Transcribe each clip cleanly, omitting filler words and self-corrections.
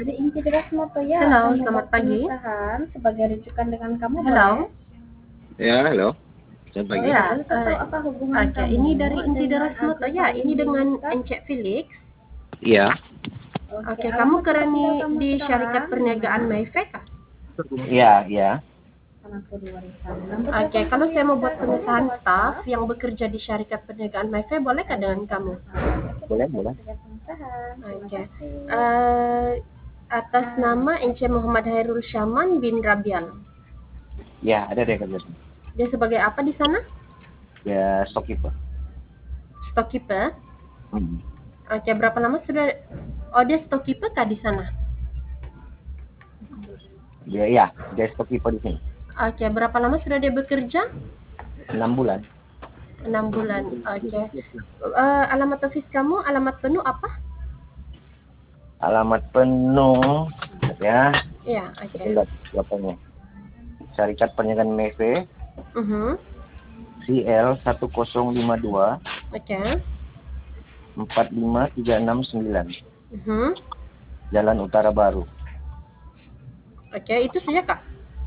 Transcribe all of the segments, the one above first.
Jadi inti deras moto ya Halo, akan selamat membuat pagi. pengesahan sebagai rujukan dengan kamu Halo. boleh? Ya, halo. Selamat pagi. Ya, Boleh saya tahu apa hubungan oke. kamu Ini dari Inti dengan Deras Moto Agus ya. Ini dengan Halilintar? Encik Felix. Iya. Oke, kamu alamat tempat kerani tinggal kamu di sekarang Syarikat Perniagaan gimana? Mayfrey kah? Iya, iya. Pengatur warisan. Nomor Oke, telepon kalau kamu saya yang mau bisa buat hubungi pengesahan ada staff WhatsApp? yang bekerja di Syarikat Perniagaan Mayfrey, bolehkah dengan kamu? Boleh, boleh. Pengesahan. Terima Oke. kasih. Atas nama Encik Muhammad Hairul Syaman bin Rabial. Ya, ada dia kerja. Dia sebagai apa di sana? Ya, stockkeeper. Stockkeeper. Hmm. Oke, berapa lama sudah? Oh, dia stockkeeper kah di sana? Dia stockkeeper di sini. Oke, berapa lama sudah dia bekerja? 6 bulan. 6 bulan. Oke. Alamat office kamu, alamat penuh apa? Alamat penuh ya. Ya, oke. Lihat lapangnya. Syarikat Perniagaan Meve, CL 1052 Oke. 45369. Mhm. Jalan Utara Baru. Oke, itu saja kah?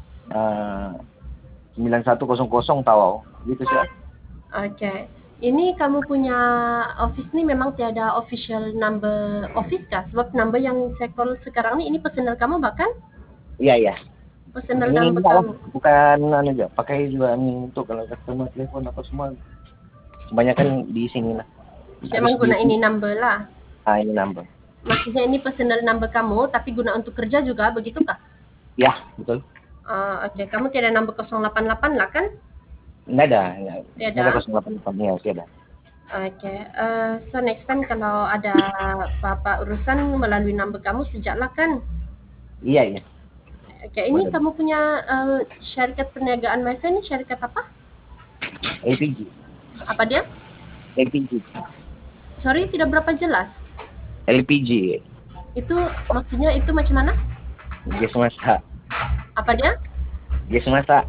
9100 Tawau. Gitu sih. Oke. Ini kamu punya office ni memang tiada official number office kah? Sebab number yang saya call sekarang ni ini personal kamu bahkan? Iya, iya. Personal Ini number enggak lah, kamu. bukan aja. Pakai juga ini untuk kalau customer telepon apa semua. Kebanyakan di sini lah. Memang guna ini number lah. Ini number. Maksudnya ini personal number kamu tapi guna untuk kerja juga, begitu kah? Ya, betul. Oke, kamu tiada number 088 lah kan? Enggak ada. Tiada. Enggak ada 088 ya, tiada. Oke, so next time kalau ada apa-apa urusan melalui number kamu sejaklah kan? Iya, iya. Oke, ini Boleh. kamu punya syarikat perniagaan Mayfrey ini syarikat apa? LPG. Apa dia? LPG. Sorry, tidak berapa jelas. LPG. Itu maksudnya itu macam mana? Gas masak. Apa dia? Gas masak.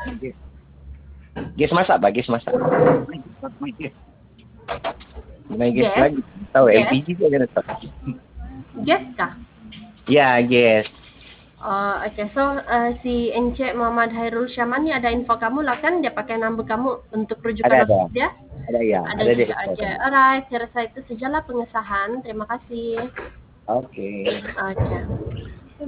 Gas masak, Pak. Gas masak. Main gas Gas? lagi. Tahu Gas? LPG dia kan tahu. Gas kah? Ya, gas. Oke, so si Encik Muhammad Hairul Syaman ni ada info kamu lah kan? Dia pakai number kamu untuk rujukan Ada. office dia? Ada ya. Ada Ada juga. dia. Oke, alright. Saya rasa itu sajalah pengesahan. Terima kasih. Oke. Oke.